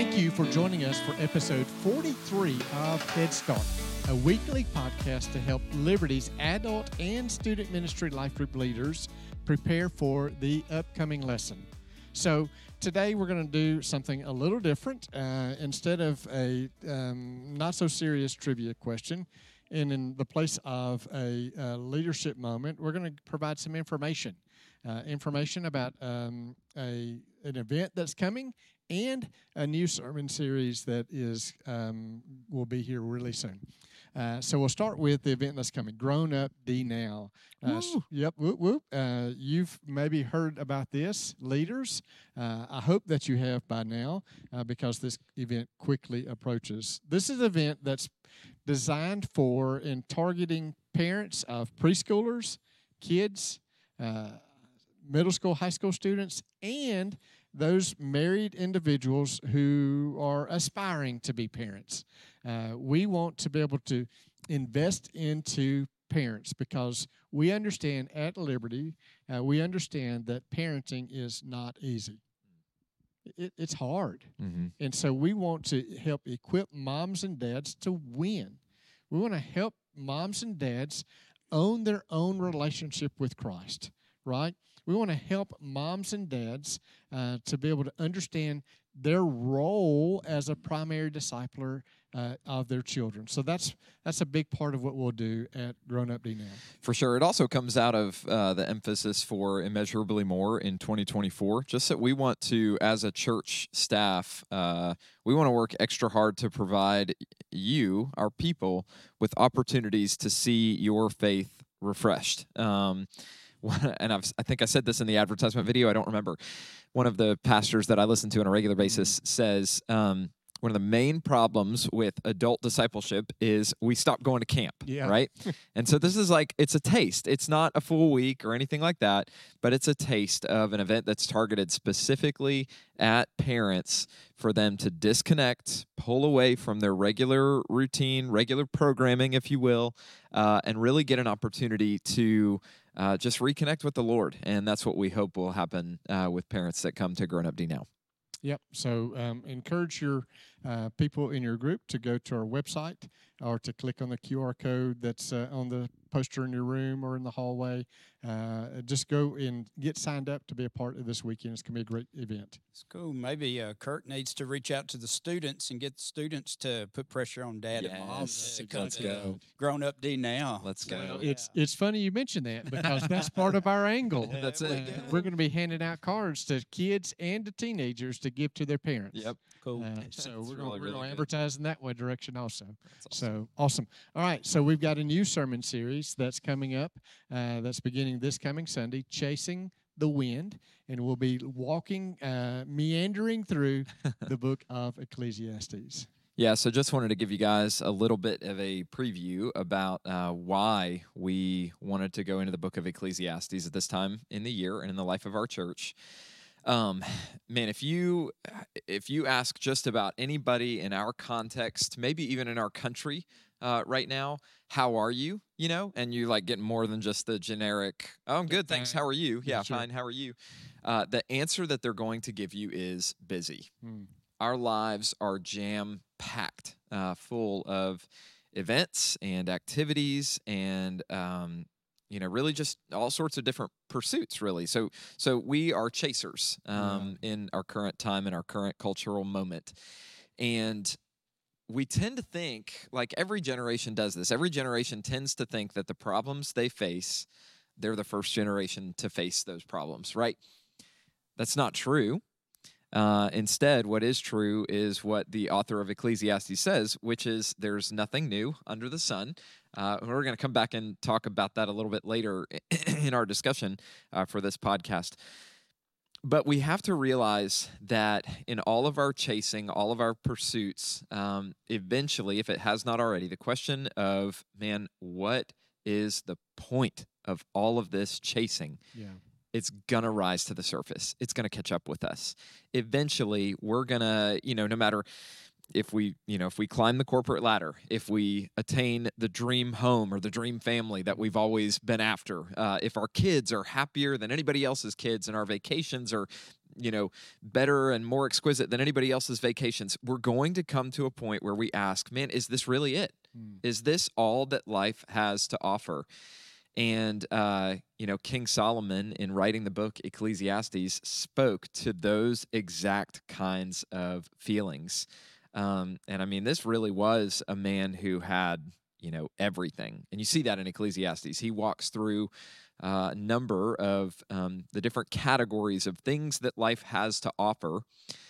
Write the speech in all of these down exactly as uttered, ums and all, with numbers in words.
Thank you for joining us for episode forty-three of Head Start, a weekly podcast to help Liberty's adult and student ministry life group leaders prepare for the upcoming lesson. So today we're going to do something a little different. Uh, instead of a um, not-so-serious trivia question, and in the place of a, a leadership moment, we're going to provide some information. Uh, information about um, a an event that's coming and a new sermon series that is um, will be here really soon. Uh, so we'll start with the event that's coming, Grown Up D Now. Uh, yep, whoop, whoop. Uh, you've maybe heard about this, leaders. Uh, I hope that you have by now uh, because this event quickly approaches. This is an event that's designed for and targeting parents of preschoolers, kids, uh, middle school, high school students, and those married individuals who are aspiring to be parents. Uh, we want to be able to invest into parents because we understand at Liberty, uh, we understand that parenting is not easy. It, it's hard. Mm-hmm. And so we want to help equip moms and dads to win. We want to help moms and dads own their own relationship with Christ, right? We want to help moms and dads uh, to be able to understand their role as a primary discipler uh, of their children. So that's that's a big part of what we'll do at Grown Up D Now. For sure. It also comes out of uh, the emphasis for Immeasurably More in twenty twenty-four, just that we want to, as a church staff, uh, we want to work extra hard to provide you, our people, with opportunities to see your faith refreshed. Um And I've, I think I said this in the advertisement video. I don't remember. One of the pastors that I listen to on a regular basis says um, one of the main problems with adult discipleship is we stop going to camp, yeah. right? And so this is like, it's a taste. It's not a full week or anything like that, but it's a taste of an event that's targeted specifically at parents for them to disconnect, pull away from their regular routine, regular programming, if you will, uh, and really get an opportunity to Uh, just reconnect with the Lord, and that's what we hope will happen uh, with parents that come to Grown Up D Now. Yep. So um, encourage your uh, people in your group to go to our website or to click on the Q R code that's uh, on the poster in your room or in the hallway. Uh, just go and get signed up to be a part of this weekend. It's going to be a great event. It's cool. Maybe uh, Kurt needs to reach out to the students and get the students to put pressure on dad yes. and mom. Yes. Let's go. Grown Up D Now. Let's go. Well, it's it's funny you mention that because that's part of our angle. That's it. Uh, we're going to be handing out cards to kids and to teenagers to give to their parents. Yep. Cool. Uh, so we're really, going really to advertise in that way direction also. That's awesome. So awesome. All right. So we've got a new sermon series that's coming up. Uh, that's beginning this coming Sunday, Chasing the Wind, and we'll be walking, uh, meandering through the book of Ecclesiastes. Yeah, so just wanted to give you guys a little bit of a preview about uh, why we wanted to go into the book of Ecclesiastes at this time in the year and in the life of our church. Um, man, if you if you ask just about anybody in our context, maybe even in our country uh, right now, how are you? You know, and you like get more than just the generic, oh, I'm good, thanks, how are you? Yeah, sure. fine, how are you? Uh, the answer that they're going to give you is busy. Hmm. Our lives are jam-packed, uh, full of events and activities and um, you know, really just all sorts of different pursuits, really. So so we are chasers um, yeah. in our current time, in our current cultural moment. And we tend to think, like every generation does this, every generation tends to think that the problems they face, they're the first generation to face those problems, right? That's not true. Uh, instead, what is true is what the author of Ecclesiastes says, which is there's nothing new under the sun. Uh, we're going to come back and talk about that a little bit later in our discussion uh, for this podcast. But we have to realize that in all of our chasing, all of our pursuits, um, eventually, if it has not already, the question of, man, what is the point of all of this chasing? Yeah. It's going to rise to the surface. It's going to catch up with us. Eventually, we're going to, you know, no matter if we, you know, if we climb the corporate ladder, if we attain the dream home or the dream family that we've always been after, uh, if our kids are happier than anybody else's kids and our vacations are, you know, better and more exquisite than anybody else's vacations, we're going to come to a point where we ask, man, is this really it? Mm. Is this all that life has to offer? And, uh, you know, King Solomon, in writing the book Ecclesiastes, spoke to those exact kinds of feelings. Um, and I mean, this really was a man who had, you know, everything. And you see that in Ecclesiastes. He walks through uh, a number of um, the different categories of things that life has to offer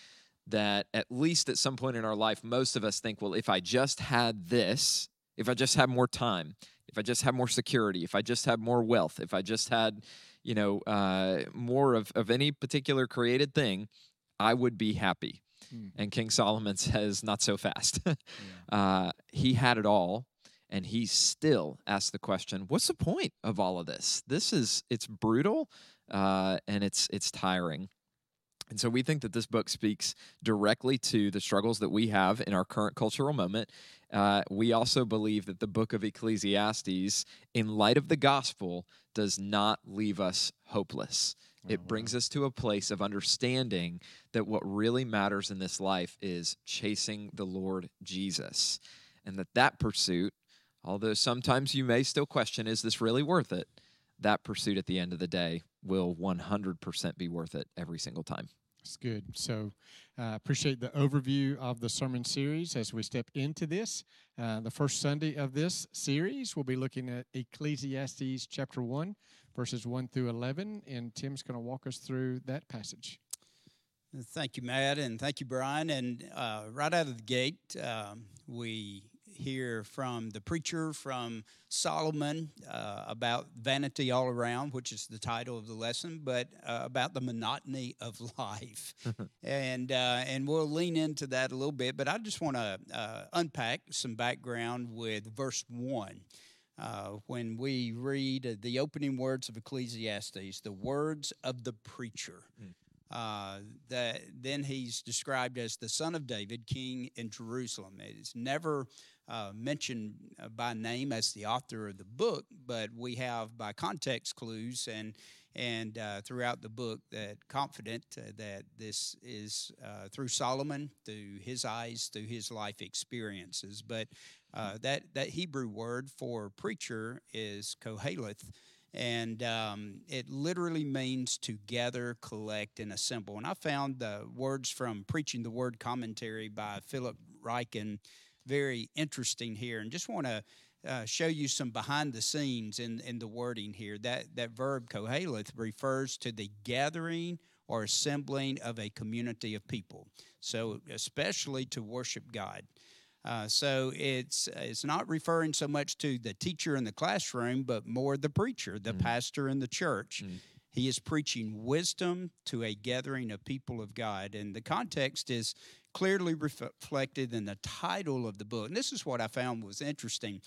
that at least at some point in our life, most of us think, well, if I just had this, if I just had more time, if I just had more security, if I just had more wealth, if I just had, you know, uh, more of, of any particular created thing, I would be happy. Mm. And King Solomon says, not so fast. yeah. uh, he had it all, and he still asked the question, what's the point of all of this? This is, it's brutal, uh, and it's it's tiring. And so we think that this book speaks directly to the struggles that we have in our current cultural moment. Uh, we also believe that the book of Ecclesiastes, in light of the gospel, does not leave us hopeless. Oh, it brings wow. us to a place of understanding that what really matters in this life is chasing the Lord Jesus. And that that pursuit, although sometimes you may still question, is this really worth it? That pursuit at the end of the day will one hundred percent be worth it every single time. That's good. So I uh, appreciate the overview of the sermon series as we step into this. Uh, the first Sunday of this series, we'll be looking at Ecclesiastes chapter one, verses one through eleven, and Tim's going to walk us through that passage. Thank you, Matt, and thank you, Brian. And uh, right out of the gate, um, we hear from the preacher, from Solomon, uh, about vanity all around, which is the title of the lesson, but uh, about the monotony of life. and uh, and we'll lean into that a little bit, but I just want to uh, unpack some background with verse one. Uh, when we read the opening words of Ecclesiastes, the words of the preacher. Mm. Uh, that then he's described as the son of David, king in Jerusalem. It's never uh, mentioned by name as the author of the book, but we have by context clues and and uh, throughout the book that confident uh, that this is uh, through Solomon, through his eyes, through his life experiences. But uh, that that Hebrew word for preacher is koheleth. And um, it literally means to gather, collect, and assemble. And I found the words from Preaching the Word commentary by Philip Ryken very interesting here. And just want to uh, show you some behind the scenes in, in the wording here. That, that verb koheleth refers to the gathering or assembling of a community of people. So especially to worship God. Uh, so it's it's not referring so much to the teacher in the classroom, but more the preacher, the mm. pastor in the church. Mm. He is preaching wisdom to a gathering of people of God. And the context is clearly ref- reflected in the title of the book. And this is what I found was interesting.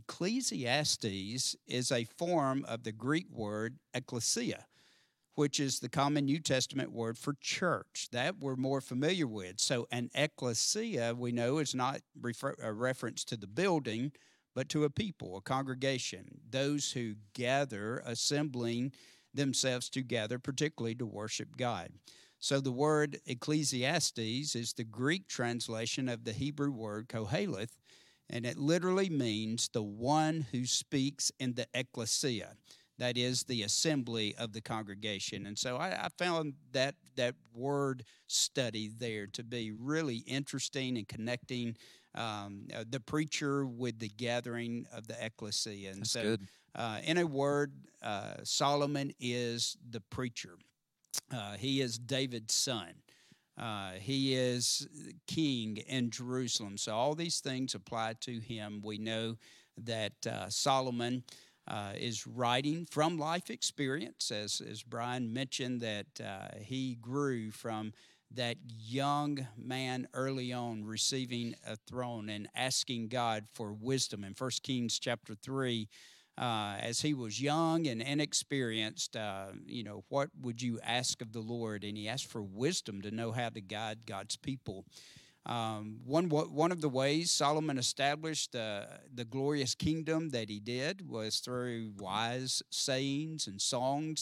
Ecclesiastes is a form of the Greek word ekklesia, which is the common New Testament word for church. That we're more familiar with. So an ecclesia, we know, is not refer- a reference to the building, but to a people, a congregation, those who gather, assembling themselves together, particularly to worship God. So the word Ecclesiastes is the Greek translation of the Hebrew word koheleth, and it literally means the one who speaks in the ecclesia. That is the assembly of the congregation. And so I, I found that that word study there to be really interesting and connecting um, uh, the preacher with the gathering of the ecclesia. And That's so, good. Uh, in a word, uh, Solomon is the preacher. Uh, he is David's son. Uh, he is king in Jerusalem. So all these things apply to him. We know that uh, Solomon Uh, is writing from life experience, as, as Brian mentioned, that uh, he grew from that young man early on receiving a throne and asking God for wisdom. In First Kings chapter three, uh, as he was young and inexperienced, uh, you know, what would you ask of the Lord? And he asked for wisdom to know how to guide God's people. Um, one one of the ways Solomon established uh, the glorious kingdom that he did was through wise sayings and songs.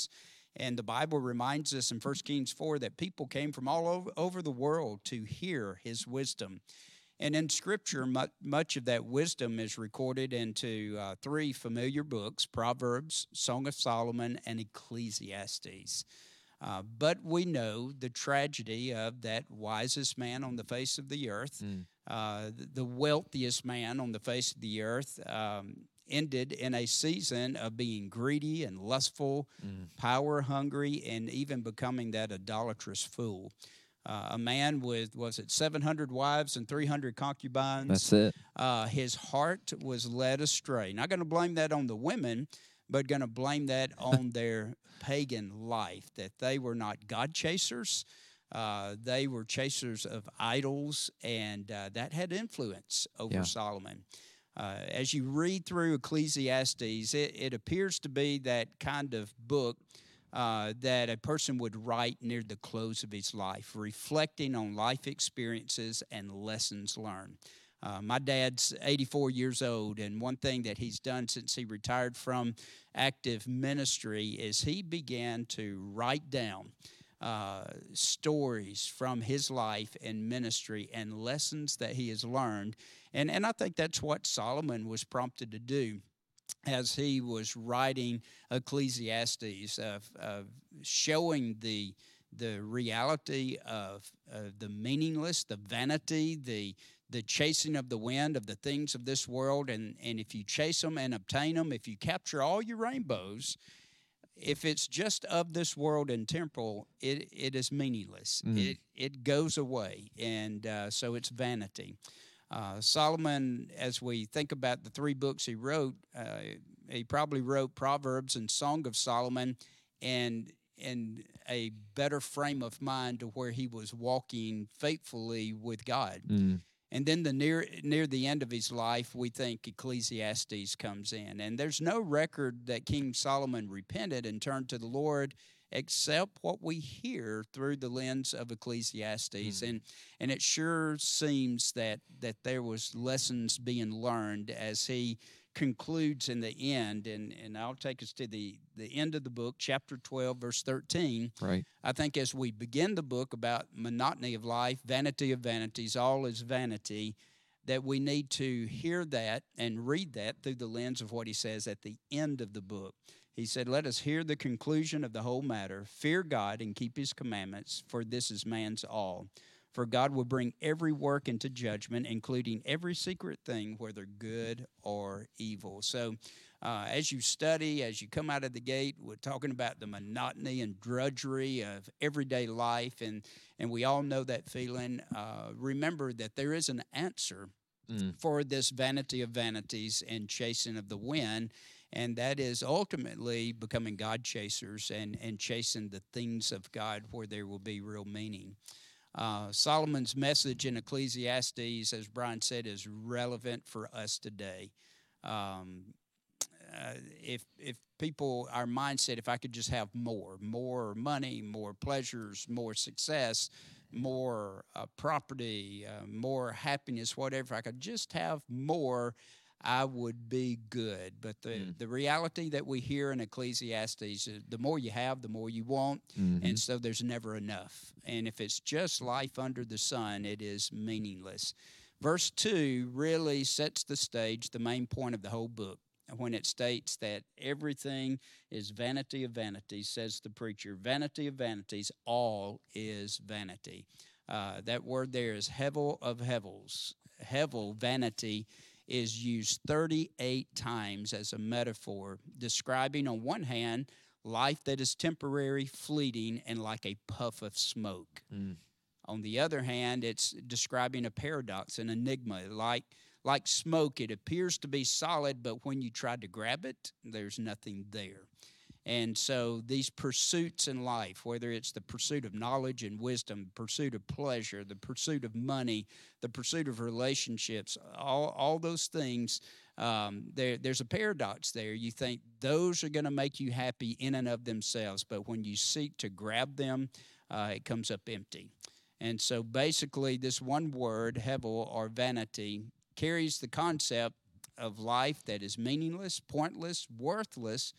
And the Bible reminds us in First Kings four that people came from all over, over the world to hear his wisdom. And in Scripture, much of that wisdom is recorded into uh, three familiar books, Proverbs, Song of Solomon, and Ecclesiastes. Uh, but we know the tragedy of that wisest man on the face of the earth, mm. uh, the wealthiest man on the face of the earth, um, ended in a season of being greedy and lustful, mm. power-hungry, and even becoming that idolatrous fool. Uh, a man with, was it seven hundred wives and three hundred concubines? That's it. Uh, his heart was led astray. Not going to blame that on the women, but going to blame that on their pagan life, that they were not God chasers. Uh, they were chasers of idols, and uh, that had influence over yeah. Solomon. Uh, as you read through Ecclesiastes, it, it appears to be that kind of book Uh, that a person would write near the close of his life, reflecting on life experiences and lessons learned. Uh, my dad's eighty-four years old, and one thing that he's done since he retired from active ministry is he began to write down uh, stories from his life and ministry and lessons that he has learned. And, and I think that's what Solomon was prompted to do as he was writing Ecclesiastes, of, of showing the the reality of, of the meaningless, the vanity, the the chasing of the wind of the things of this world. And, and if you chase them and obtain them, if you capture all your rainbows, if it's just of this world and temporal, it, it is meaningless. Mm. It, it goes away, and uh, so it's vanity. Uh, Solomon, as we think about the three books he wrote, uh, he probably wrote Proverbs and Song of Solomon and in a better frame of mind to where he was walking faithfully with God. Mm. And then the near near the end of his life, we think Ecclesiastes comes in. And there's no record that King Solomon repented and turned to the Lord except what we hear through the lens of Ecclesiastes. Mm. And and it sure seems that that there was lessons being learned as he concludes in the end. And, and I'll take us to the, the end of the book, chapter twelve, verse thirteen. Right. I think as we begin the book about monotony of life, vanity of vanities, all is vanity, that we need to hear that and read that through the lens of what he says at the end of the book. He said, let us hear the conclusion of the whole matter. Fear God and keep his commandments, for this is man's all. For God will bring every work into judgment, including every secret thing, whether good or evil. So uh, as you study, as you come out of the gate, we're talking about the monotony and drudgery of everyday life, and, and we all know that feeling. Uh, remember that there is an answer mm. for this vanity of vanities and chasing of the wind. And that is ultimately becoming God chasers and, and chasing the things of God where there will be real meaning. Uh, Solomon's message in Ecclesiastes, as Brian said, is relevant for us today. Um, uh, if if people, our mindset, if I could just have more, more money, more pleasures, more success, more uh, property, uh, more happiness, whatever, if I could just have more, I would be good. But the, mm. the reality that we hear in Ecclesiastes is the more you have, the more you want, mm-hmm. and so there's never enough. And if it's just life under the sun, it is meaningless. Verse two really sets the stage, the main point of the whole book, when it states that everything is vanity of vanities, says the preacher. Vanity of vanities, all is vanity. Uh, that word there is hevel of hevels. Hevel, vanity, is used thirty-eight times as a metaphor, describing on one hand life that is temporary, fleeting, and like a puff of smoke. Mm. On the other hand, it's describing a paradox, an enigma. Like, like smoke, it appears to be solid, but when you try to grab it, there's nothing there. And so these pursuits in life, whether it's the pursuit of knowledge and wisdom, pursuit of pleasure, the pursuit of money, the pursuit of relationships, all, all those things, um, there, there's a paradox there. You think those are going to make you happy in and of themselves, but when you seek to grab them, uh, it comes up empty. And so basically this one word, hevel, or vanity, carries the concept of life that is meaningless, pointless, worthless,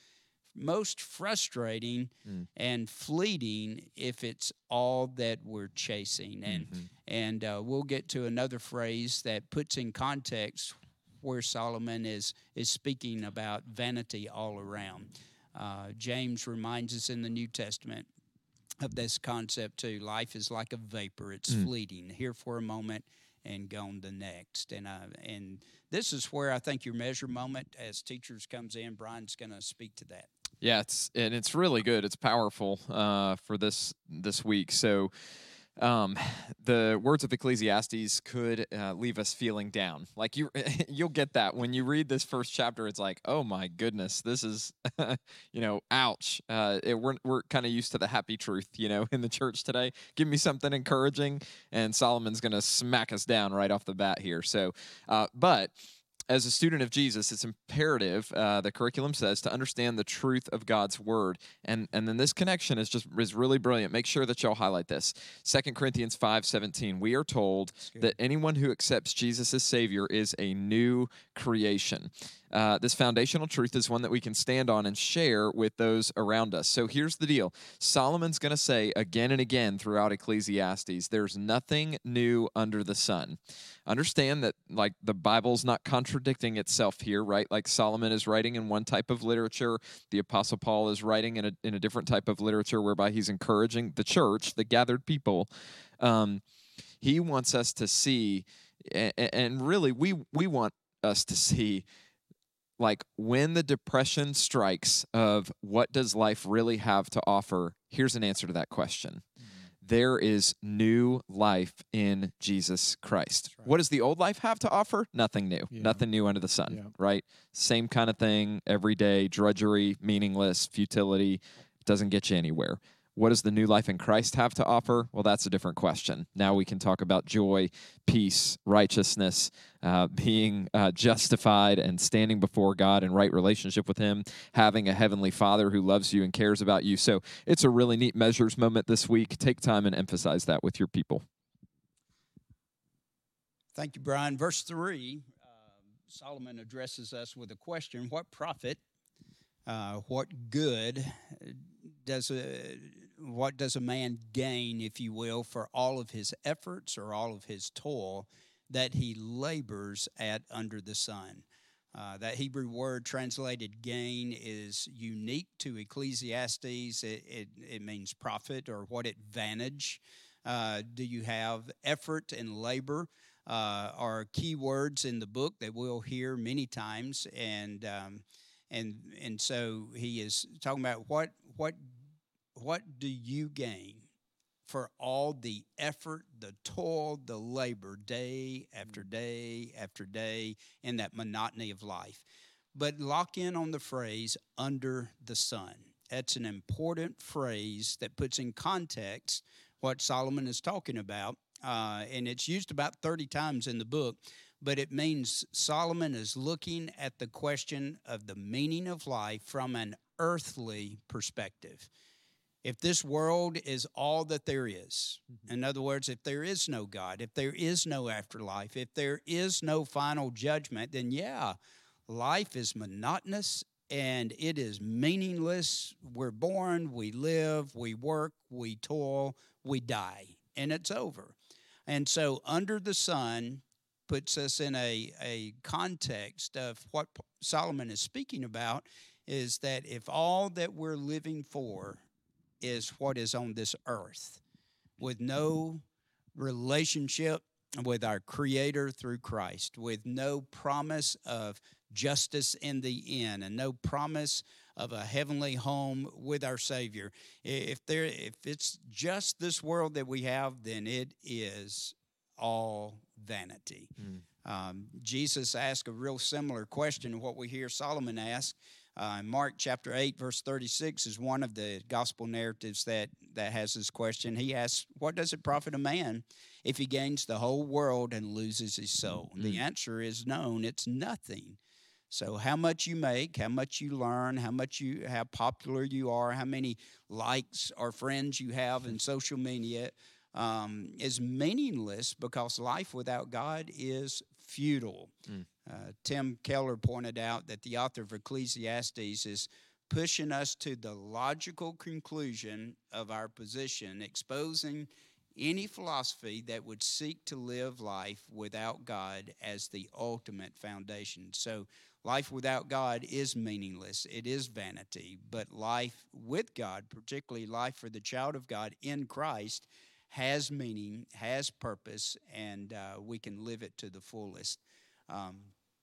most frustrating Mm. and fleeting if it's all that we're chasing. And Mhm. and uh, we'll get to another phrase that puts in context where Solomon is is speaking about vanity all around. Uh, James reminds us in the New Testament of this concept too. Life is like a vapor; it's Mm. fleeting, here for a moment and gone the next. And uh, and this is where I think your measure moment as teachers comes in. Brian's going to speak to that. Yeah, it's and it's really good. It's powerful uh, for this this week. So, um, the words of Ecclesiastes could uh, leave us feeling down. Like you, you'll get that when you read this first chapter. It's like, oh my goodness, this is, you know, ouch. Uh, it, we're we're kind of used to the happy truth, you know, in the church today. Give me something encouraging, and Solomon's going to smack us down right off the bat here. So, uh, but. As a student of Jesus, it's imperative, uh, the curriculum says, to understand the truth of God's word. And and then this connection is just is really brilliant. Make sure that y'all highlight this. Second Corinthians five seventeen, we are told that anyone who accepts Jesus as Savior is a new creation. Uh, this foundational truth is one that we can stand on and share with those around us. So here's the deal. Solomon's going to say again and again throughout Ecclesiastes, there's nothing new under the sun. Understand that, like, the Bible's not contradicting itself here, right? Like Solomon is writing in one type of literature, the Apostle Paul is writing in a in a different type of literature, whereby he's encouraging the church, the gathered people. Um, he wants us to see, and, and really, we we want us to see, like, when the depression strikes of what does life really have to offer, here's an answer to that question. There is new life in Jesus Christ. Right. What does the old life have to offer? Nothing new. Yeah. Nothing new under the sun, Yeah. right? Same kind of thing every day, drudgery, meaningless, futility, doesn't get you anywhere. What does the new life in Christ have to offer? Well, that's a different question. Now we can talk about joy, peace, righteousness, uh, being uh, justified and standing before God in right relationship with Him, having a heavenly Father who loves you and cares about you. So it's a really neat measures moment this week. Take time and emphasize that with your people. Thank you, Brian. Verse three, uh, Solomon addresses us with a question: what profit, uh, what good does a what does a man gain, if you will, for all of his efforts or all of his toil that he labors at under the sun? Uh, that Hebrew word translated gain is unique to Ecclesiastes. It, it, it means profit, or what advantage uh, do you have? Effort and labor uh, are key words in the book that we'll hear many times. And um, and and so he is talking about what what what do you gain for all the effort, the toil, the labor, day after day after day, in that monotony of life. But lock in on the phrase, under the sun. That's an important phrase that puts in context what Solomon is talking about. Uh, and it's used about thirty times in the book. But it means Solomon is looking at the question of the meaning of life from an earthly perspective. If this world is all that there is, in other words, if there is no God, if there is no afterlife, if there is no final judgment, then yeah, life is monotonous and it is meaningless. We're born, we live, we work, we toil, we die, and it's over. And so under the sun puts us in a, a context of what Solomon is speaking about, is that if all that we're living for is what is on this earth, with no relationship with our Creator through Christ, with no promise of justice in the end, and no promise of a heavenly home with our Savior. If there, if it's just this world that we have, then it is all vanity. Mm. Um, Jesus asked a real similar question to what we hear Solomon ask. Uh, Mark chapter eight, verse thirty-six is one of the gospel narratives that, that has this question. He asks, what does it profit a man if he gains the whole world and loses his soul? Mm. The answer is known, it's nothing. So how much you make, how much you learn, how much you, how popular you are, how many likes or friends you have in social media um, is meaningless, because life without God is futile. Mm. Uh, Tim Keller pointed out that the author of Ecclesiastes is pushing us to the logical conclusion of our position, exposing any philosophy that would seek to live life without God as the ultimate foundation. So life without God is meaningless. It is vanity. But life with God, particularly life for the child of God in Christ, has meaning, has purpose, and uh, we can live it to the fullest. Um,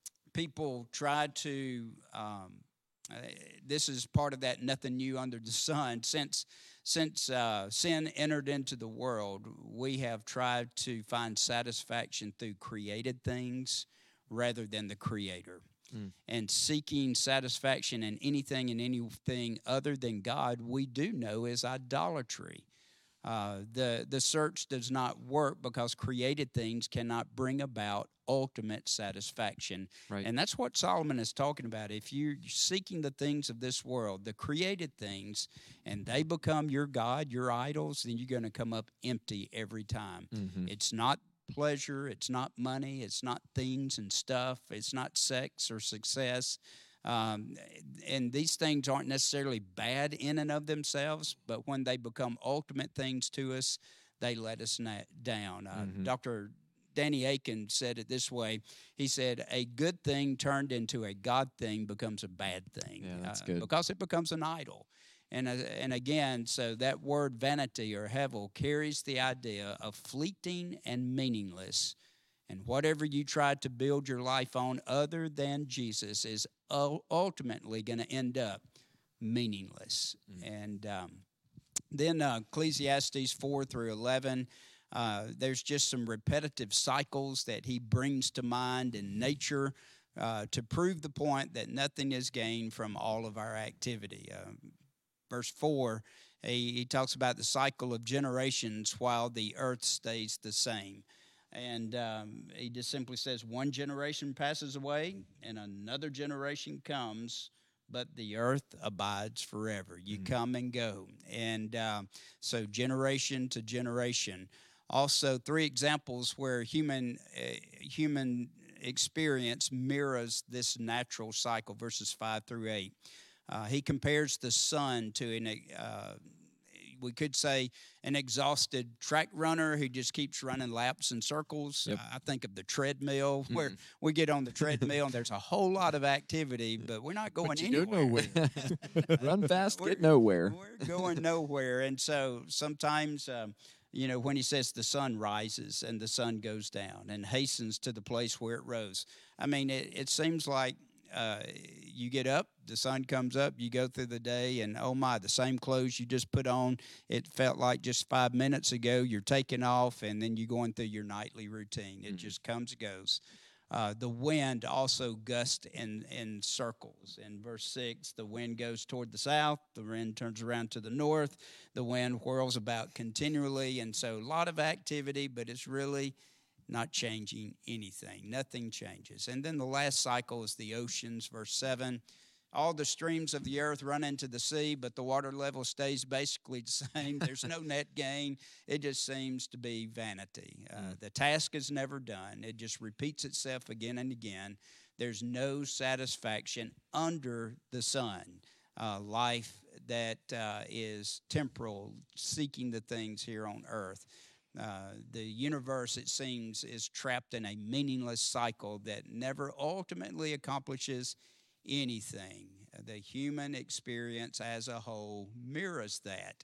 people try to, um, uh, this is part of that nothing new under the sun. Since since uh, sin entered into the world, we have tried to find satisfaction through created things rather than the Creator. Mm. And seeking satisfaction in anything and anything other than God, we do know is idolatry. Uh, the, the search does not work because created things cannot bring about ultimate satisfaction. Right. And that's what Solomon is talking about. If you're seeking the things of this world, the created things, and they become your God, your idols, then you're going to come up empty every time. Mm-hmm. It's not pleasure, it's not money, it's not things and stuff, it's not sex or success. Um, and these things aren't necessarily bad in and of themselves, but when they become ultimate things to us, they let us na- down. Uh, mm-hmm. Doctor Danny Akin said it this way. He said, a good thing turned into a God thing becomes a bad thing. Yeah, that's uh, good. Because it becomes an idol. And, uh, and again, so that word vanity or hevel carries the idea of fleeting and meaningless. And whatever you try to build your life on other than Jesus is ultimately going to end up meaningless. Mm. And um, then uh, Ecclesiastes four through eleven, uh, there's just some repetitive cycles that he brings to mind in nature uh, to prove the point that nothing is gained from all of our activity. Uh, verse four, he, he talks about the cycle of generations while the earth stays the same. And um, he just simply says, one generation passes away and another generation comes, but the earth abides forever. You mm. come and go. And uh, so generation to generation. Also, three examples where human uh, human experience mirrors this natural cycle, verses five through eight. Uh, he compares the sun to an uh, we could say an exhausted track runner who just keeps running laps and circles. Yep. Uh, I think of the treadmill mm-hmm. where we get on the treadmill and there's a whole lot of activity, but we're not going but you anywhere. Go nowhere. Run fast, we're, get nowhere. We're going nowhere. And so sometimes, um, you know, when he says the sun rises and the sun goes down and hastens to the place where it rose, I mean, it, it seems like uh, you get up, the sun comes up, you go through the day, and oh my, the same clothes you just put on, it felt like just five minutes ago, you're taking off, and then you're going through your nightly routine. It mm-hmm. just comes and goes. Uh, the wind also gusts in, in circles. In verse six, the wind goes toward the south, the wind turns around to the north, the wind whirls about continually, and so a lot of activity, but it's really not changing anything. Nothing changes. And then the last cycle is the oceans, verse seven. All the streams of the earth run into the sea, but the water level stays basically the same. There's no net gain. It just seems to be vanity. Uh, the task is never done. It just repeats itself again and again. There's no satisfaction under the sun. Uh, life that uh, is temporal, seeking the things here on earth. Uh, the universe, it seems, is trapped in a meaningless cycle that never ultimately accomplishes anything. The human experience as a whole mirrors that,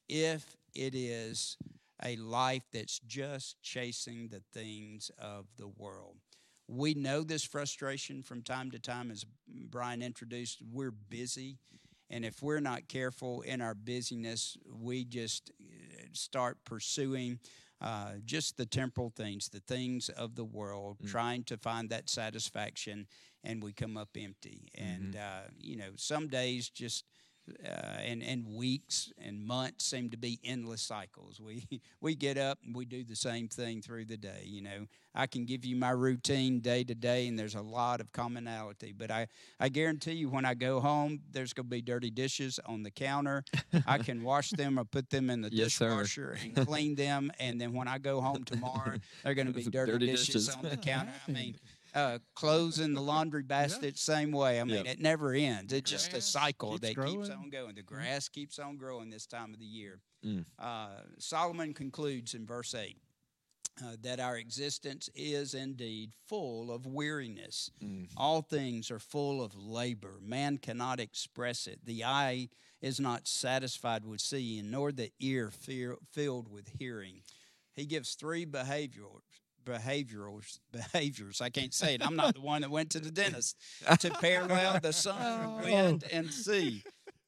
if it is a life that's just chasing the things of the world. We know this frustration from time to time, as Brian introduced. We're busy, and if we're not careful in our busyness, we just start pursuing Uh, just the temporal things, the things of the world, mm. trying to find that satisfaction, and we come up empty. Mm-hmm. And, uh, you know, some days just uh, and, and weeks and months seem to be endless cycles. We we get up and we do the same thing through the day. You know, I can give you my routine day to day, and there's a lot of commonality. But I, I guarantee you when I go home, there's going to be dirty dishes on the counter. I can wash them or put them in the yes, dishwasher sir. and clean them. And then when I go home tomorrow, they're going to be dirty, dirty dishes, dishes on the counter. I mean, uh, clothes in the laundry basket, same way. I mean, Yep. it never ends. It's just a Grass cycle keeps that keeps growing. on going. The grass keeps on growing this time of the year. Mm. Uh, Solomon concludes in verse eight uh, that our existence is indeed full of weariness. Mm. All things are full of labor. Man cannot express it. The eye is not satisfied with seeing, nor the ear fear, filled with hearing. He gives three behavioral behaviorals behaviors. I can't say it. I'm not the one that went to the dentist to parallel the sun, wind, and sea.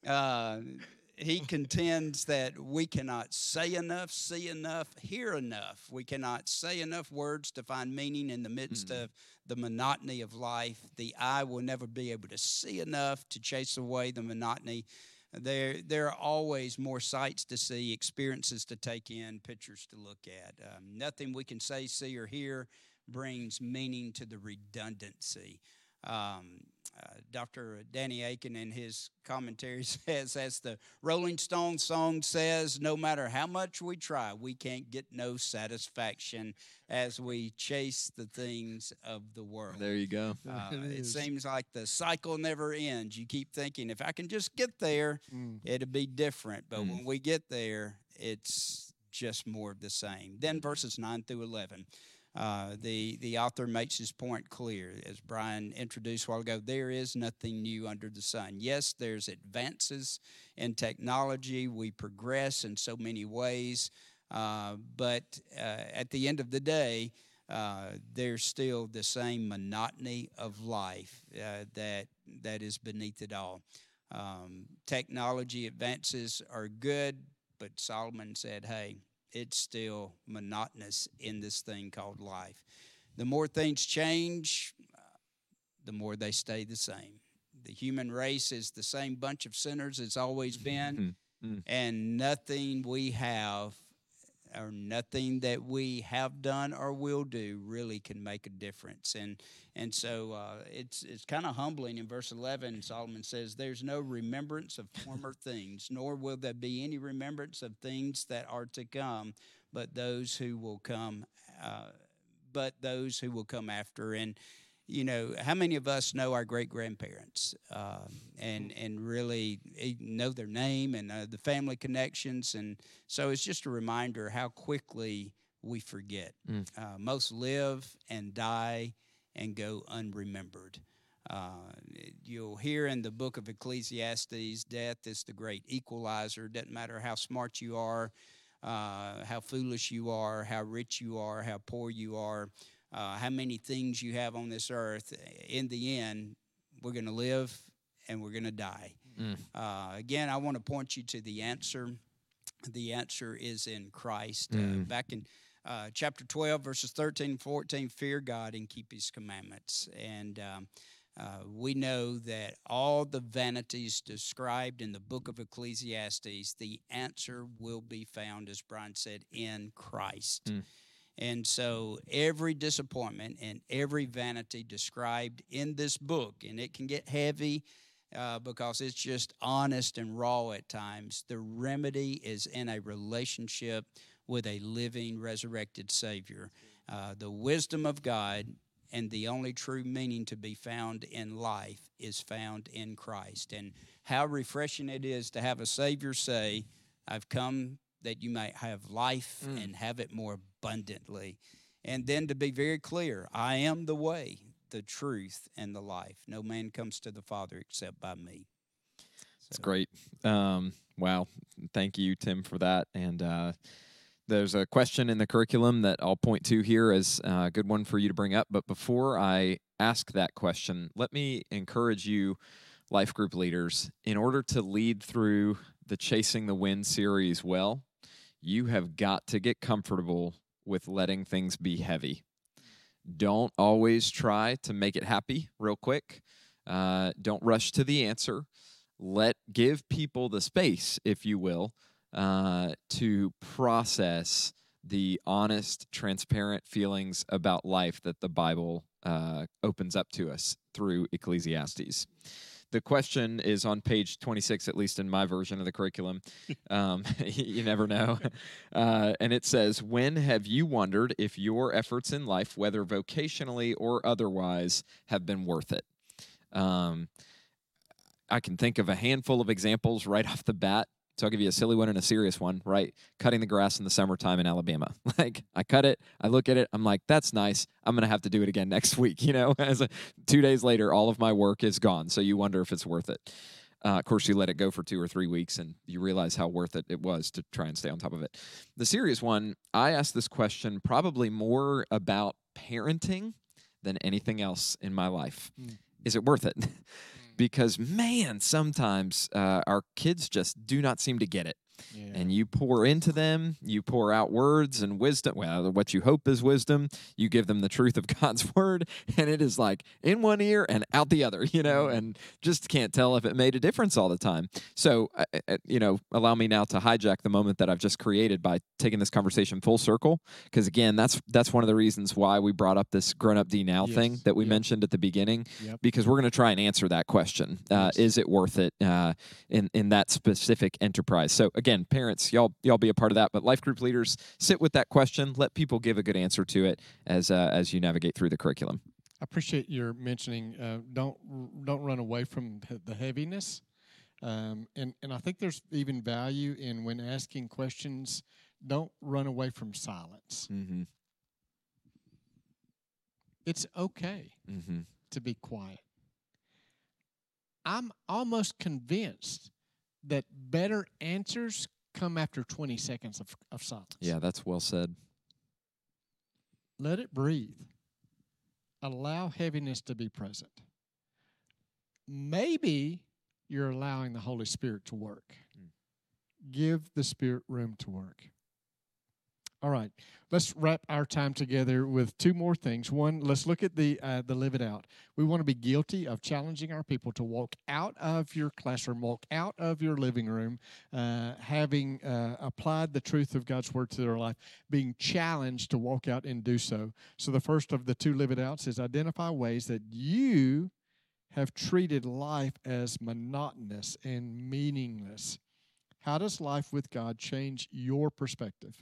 Uh, he contends that we cannot say enough, see enough, hear enough. We cannot say enough words to find meaning in the midst mm. of the monotony of life. The eye will never be able to see enough to chase away the monotony. There, there are always more sights to see, experiences to take in, pictures to look at. Um, nothing we can say, see, or hear brings meaning to the redundancy. Um, uh, Doctor Danny Akin in his commentary says, as the Rolling Stone song says, no matter how much we try, we can't get no satisfaction as we chase the things of the world. There you go. Uh, it seems like the cycle never ends. You keep thinking, if I can just get there, mm. it'll be different. But mm. when we get there, it's just more of the same. Then verses nine through eleven. Uh, the, the author makes his point clear. As Brian introduced a while ago, there is nothing new under the sun. Yes, there's advances in technology. We progress in so many ways. Uh, but uh, at the end of the day, uh, there's still the same monotony of life uh, that that is beneath it all. Um, technology advances are good, but Solomon said, hey, it's still monotonous in this thing called life. The more things change, uh, the more they stay the same. The human race is the same bunch of sinners it's always been, mm-hmm. and nothing we have or nothing that we have done or will do really can make a difference. And and so uh, it's it's kind of humbling. In verse eleven, Solomon says, there's no remembrance of former things, nor will there be any remembrance of things that are to come, but those who will come, uh, but those who will come after. And you know, how many of us know our great-grandparents uh, and and really know their name and uh, the family connections? And so it's just a reminder how quickly we forget. Mm. Uh, most live and die and go unremembered. Uh, you'll hear in the book of Ecclesiastes, death is the great equalizer. Doesn't matter how smart you are, uh, how foolish you are, how rich you are, how poor you are. Uh, how many things you have on this earth, in the end, we're going to live and we're going to die. Mm. Uh, again, I want to point you to the answer. The answer is in Christ. Mm. Uh, back in uh, chapter twelve, verses thirteen and fourteen, fear God and keep his commandments. And um, uh, we know that all the vanities described in the book of Ecclesiastes, the answer will be found, as Brian said, in Christ. Mm. And so every disappointment and every vanity described in this book, and it can get heavy uh, because it's just honest and raw at times, the remedy is in a relationship with a living, resurrected Savior. Uh, the wisdom of God and the only true meaning to be found in life is found in Christ. And how refreshing it is to have a Savior say, I've come that you might have life mm. and have it more abundantly. And then to be very clear, I am the way, the truth, and the life. No man comes to the Father except by me. That's so. Great. Um, wow. Thank you, Tim, for that. And uh, there's a question in the curriculum that I'll point to here as a good one for you to bring up. But before I ask that question, let me encourage you, life group leaders, in order to lead through the Chasing the Wind series well, you have got to get comfortable with letting things be heavy. Don't always try to make it happy real quick. Uh, don't rush to the answer. Let give people the space, if you will, uh, to process the honest, transparent feelings about life that the Bible uh, opens up to us through Ecclesiastes. the question is on page twenty-six, at least in my version of the curriculum. Um, you never know. Uh, and it says, when have you wondered if your efforts in life, whether vocationally or otherwise, have been worth it? Um, I can think of a handful of examples right off the bat. So I'll give you a silly one and a serious one, right? Cutting the grass in the summertime in Alabama. Like, I cut it, I look at it, I'm like, that's nice. I'm going to have to do it again next week, you know? As a, two days later, all of my work is gone. So you wonder if it's worth it. Uh, of course, you let it go for two or three weeks, and you realize how worth it it was to try and stay on top of it. The serious one, I asked this question probably more about parenting than anything else in my life. Mm. Is it worth it? Because, man, sometimes uh, our kids just do not seem to get it. Yeah. And you pour into them, you pour out words and wisdom, well, what you hope is wisdom. You give them the truth of God's word, and it is like in one ear and out the other, you know, and just can't tell if it made a difference all the time. So, uh, you know, allow me now to hijack the moment that I've just created by taking this conversation full circle, because, again, that's that's one of the reasons why we brought up this Grown Up D Now yes. thing that we yep. mentioned at the beginning, yep. because we're going to try and answer that question. Uh, yes. Is it worth it uh, in, in that specific enterprise? So, again, Again, parents, y'all y'all be a part of that, but life group leaders, sit with that question. Let people give a good answer to it as uh, as you navigate through the curriculum. I appreciate your mentioning uh, don't don't run away from the heaviness, um, and and I think there's even value in when asking questions. Don't run away from silence. Mm-hmm. It's okay mm-hmm. to be quiet. I'm almost convinced that better answers come after twenty seconds of, of silence. Yeah, that's well said. Let it breathe. Allow heaviness to be present. Maybe you're allowing the Holy Spirit to work. Mm. Give the Spirit room to work. All right, let's wrap our time together with two more things. One, let's look at the uh, the live it out. We want to be guilty of challenging our people to walk out of your classroom, walk out of your living room, uh, having uh, applied the truth of God's word to their life, being challenged to walk out and do so. So the first of the two live it outs is identify ways that you have treated life as monotonous and meaningless. How does life with God change your perspective?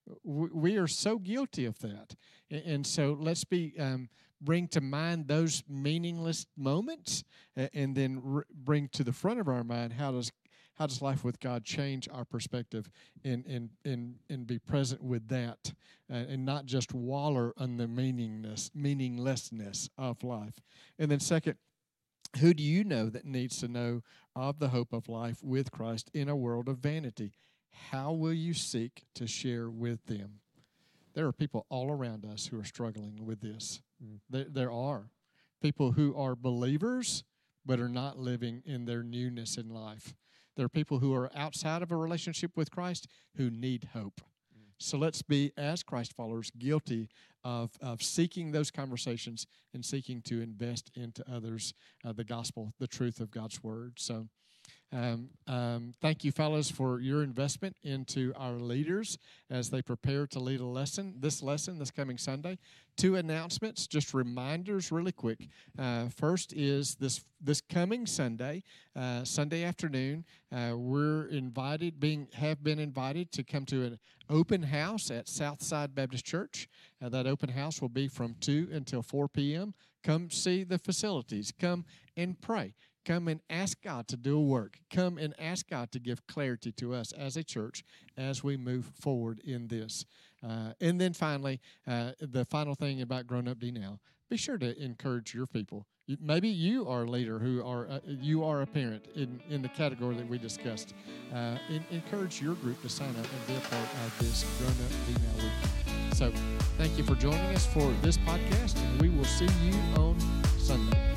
We are so guilty of that. And so let's be um, bring to mind those meaningless moments and then r- bring to the front of our mind how does how does life with God change our perspective and and and, and be present with that uh, and not just wallow on the meaningless meaninglessness of life. And then second, who do you know that needs to know of the hope of life with Christ in a world of vanity? How will you seek to share with them? There are people all around us who are struggling with this. Mm. There, there are people who are believers but are not living in their newness in life. There are people who are outside of a relationship with Christ who need hope. Mm. So let's be, as Christ followers, guilty of, of seeking those conversations and seeking to invest into others uh, the gospel, the truth of God's word. So Um, um, thank you, fellas, for your investment into our leaders as they prepare to lead a lesson, this lesson this coming Sunday. Two announcements, just reminders really quick. Uh, first is this this coming Sunday, uh, Sunday afternoon, uh, we're invited, being have been invited to come to an open house at Southside Baptist Church. Uh, that open house will be from two until four p.m. Come see the facilities. Come and pray. Come and ask God to do a work. Come and ask God to give clarity to us as a church as we move forward in this. Uh, and then finally, uh, the final thing about Grown Up D Now, be sure to encourage your people. You, maybe you are a leader who are, uh, you are a parent in, in the category that we discussed. Uh, in, encourage your group to sign up and be a part of this Grown Up D Now week. So thank you for joining us for this podcast, and we will see you on Sunday.